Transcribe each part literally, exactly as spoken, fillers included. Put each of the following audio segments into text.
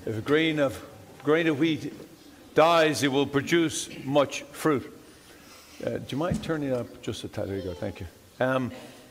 If a grain of grain of wheat dies, it will produce much fruit. Uh, do you mind turning it up just a tad? There you go. Thank you. Um,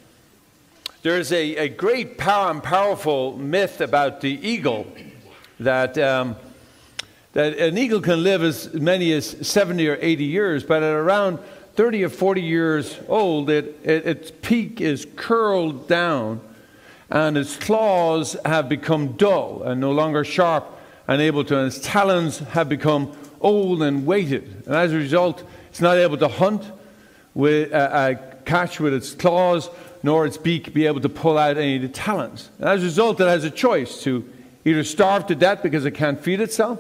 there is a, a great power and powerful myth about the eagle that um, that an eagle can live as many as seventy or eighty years, but at around thirty or forty years old, it, it, its peak is curled down, and its claws have become dull and no longer sharp and able to, and its talons have become old and weighted. And as a result, it's not able to hunt, with, uh, uh, catch with its claws, nor its beak be able to pull out any of the talons. And as a result, it has a choice to either starve to death because it can't feed itself,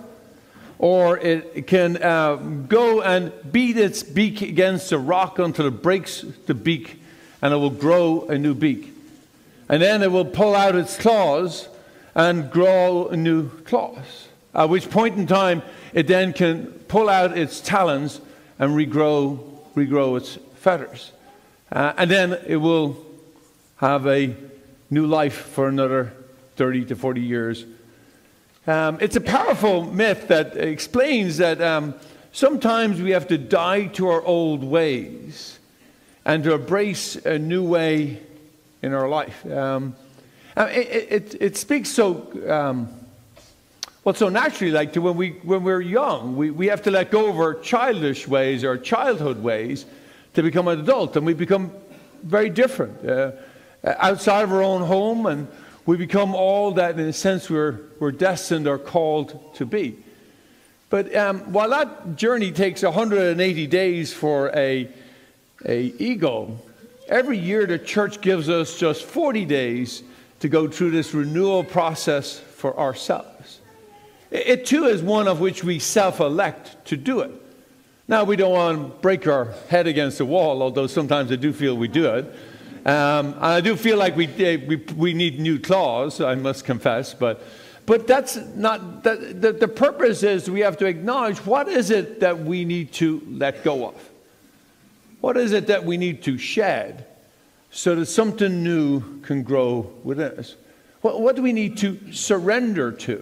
or it can uh, go and beat its beak against a rock until it breaks the beak, and it will grow a new beak. And then it will pull out its claws and grow new claws, at which point in time it then can pull out its talons and regrow, regrow its feathers. Uh, and then it will have a new life for another thirty to forty years. Um, it's a powerful myth that explains that um, sometimes we have to die to our old ways and to embrace a new way in our life. Um, it, it, it speaks so, um, well, so naturally, like to when, we, when we're young, we, we have to let go of our childish ways, our childhood ways, to become an adult, and we become very different. Uh, outside of our own home, and we become all that, in a sense, we're, we're destined or called to be. But um, while that journey takes one hundred eighty days for a, a eagle, every year the church gives us just forty days to go through this renewal process for ourselves. It, it too is one of which we self-elect to do it. Now, we don't want to break our head against the wall, although sometimes I do feel we do it. Um, and I do feel like we, we we need new claws, I must confess, but but that's not that, the the purpose is we have to acknowledge what is it that we need to let go of, what is it that we need to shed, so that something new can grow within us. What what do we need to surrender to,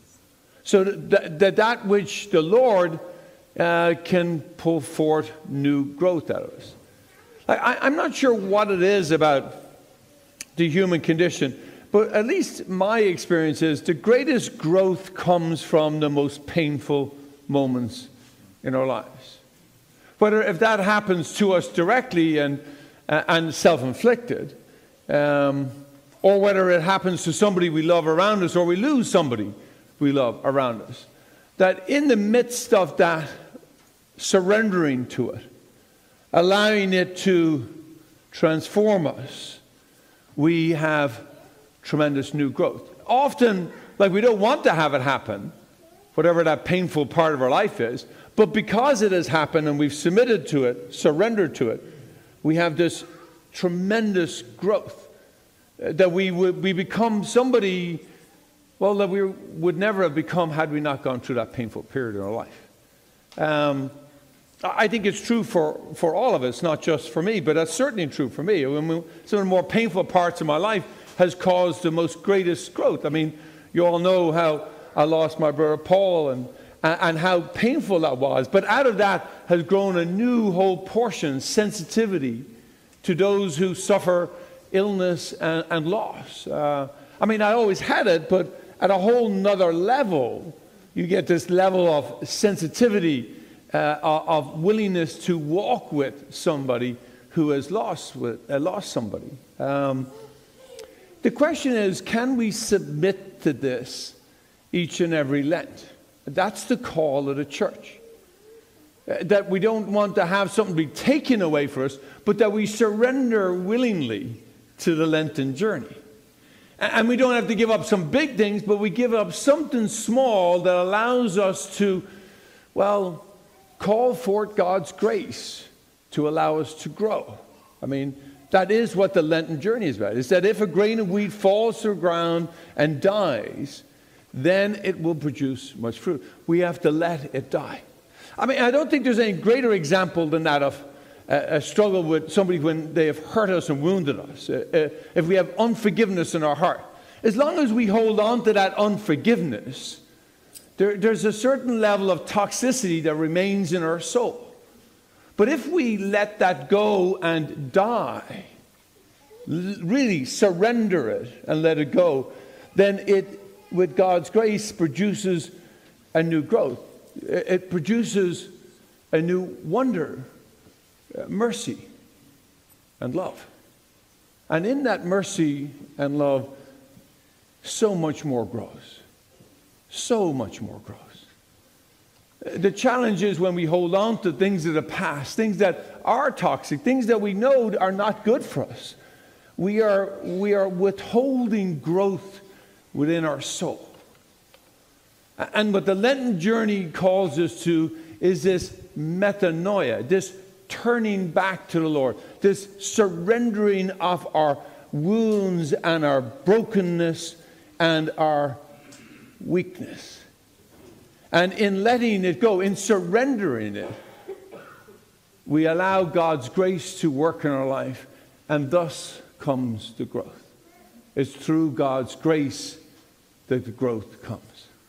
so that that, that which the Lord uh, can pull forth new growth out of us. I, I'm not sure what it is about the human condition, but at least my experience is the greatest growth comes from the most painful moments in our lives. Whether if that happens to us directly and, uh, and self-inflicted, um, or whether it happens to somebody we love around us, or we lose somebody we love around us, that in the midst of that, surrendering to it, allowing it to transform us, we have tremendous new growth. Often, like we don't want to have it happen, whatever that painful part of our life is, but because it has happened and we've submitted to it, surrendered to it, we have this tremendous growth. That we would, we become somebody, well, that we would never have become had we not gone through that painful period in our life. Um, I think it's true for, for all of us, not just for me, but that's certainly true for me. I mean, some of the more painful parts of my life has caused the most greatest growth. I mean, you all know how I lost my brother Paul and, and how painful that was. But out of that has grown a new whole portion, sensitivity to those who suffer illness and, and loss. Uh, I mean, I always had it, but at a whole nother level, you get this level of sensitivity, Uh, of willingness to walk with somebody who has lost with, uh, lost somebody. Um, the question is, can we submit to this each and every Lent? That's the call of the church. Uh, that we don't want to have something be taken away from us, but that we surrender willingly to the Lenten journey. And, and we don't have to give up some big things, but we give up something small that allows us to, well, call forth God's grace to allow us to grow. I mean, that is what the Lenten journey is about. Is that if a grain of wheat falls to the ground and dies, then it will produce much fruit. We have to let it die. I mean, I don't think there's any greater example than that of a, a struggle with somebody when they have hurt us and wounded us. Uh, uh, if we have unforgiveness in our heart. As long as we hold on to that unforgiveness, There, there's a certain level of toxicity that remains in our soul. But if we let that go and die, really surrender it and let it go, then it, with God's grace, produces a new growth. It produces a new wonder, mercy, and love. And in that mercy and love, so much more grows. So much more grows. The challenge is when we hold on to things of the past, things that are toxic, things that we know are not good for us. We are, we are withholding growth within our soul. And what the Lenten journey calls us to is this metanoia, this turning back to the Lord, this surrendering of our wounds and our brokenness and our weakness. And in letting it go, in surrendering it, we allow God's grace to work in our life, and thus comes the growth. It's through God's grace that the growth comes.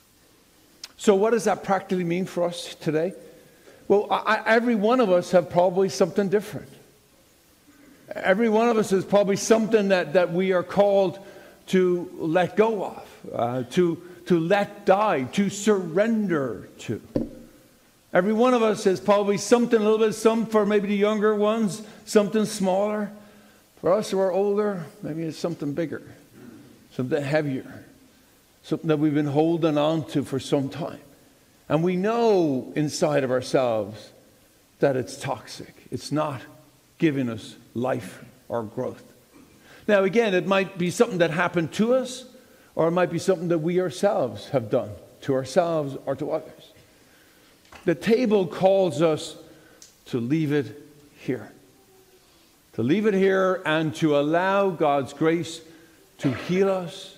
So what does that practically mean for us today? Well, I, every one of us have probably something different. Every one of us is probably something that, that we are called to let go of, uh, to to let die, to surrender to. Every one of us has probably something a little bit, some for maybe the younger ones, something smaller. For us who are older, maybe it's something bigger, something heavier, something that we've been holding on to for some time. And we know inside of ourselves that it's toxic. It's not giving us life or growth. Now again, it might be something that happened to us, or it might be something that we ourselves have done to ourselves or to others. The table calls us to leave it here. To leave it here and to allow God's grace to heal us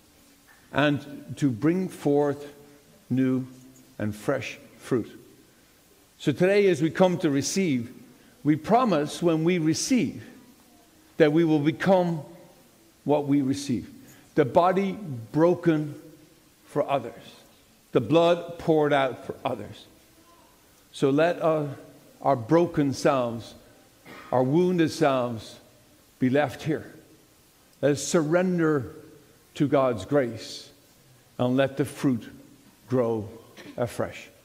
and to bring forth new and fresh fruit. So today, as we come to receive, we promise when we receive that we will become what we receive. The body broken for others. The blood poured out for others. So let our, our broken selves, our wounded selves, be left here. Let us surrender to God's grace and let the fruit grow afresh.